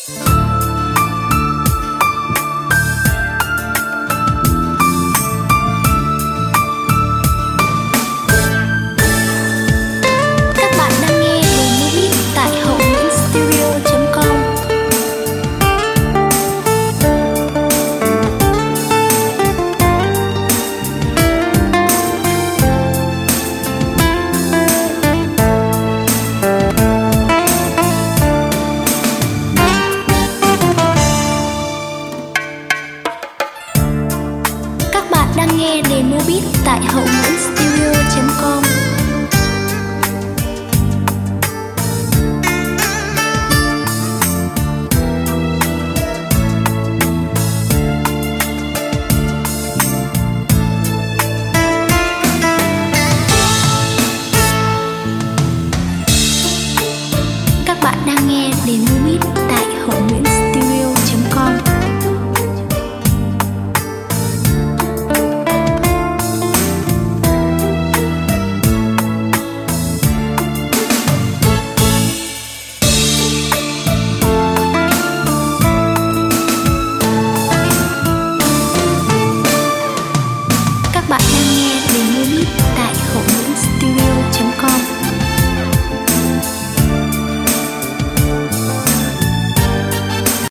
Các bạn đang nghe Demo Beat tại hậu-studio.com. Các bạn đang nghe Demo Beat tại hậu-studio.com.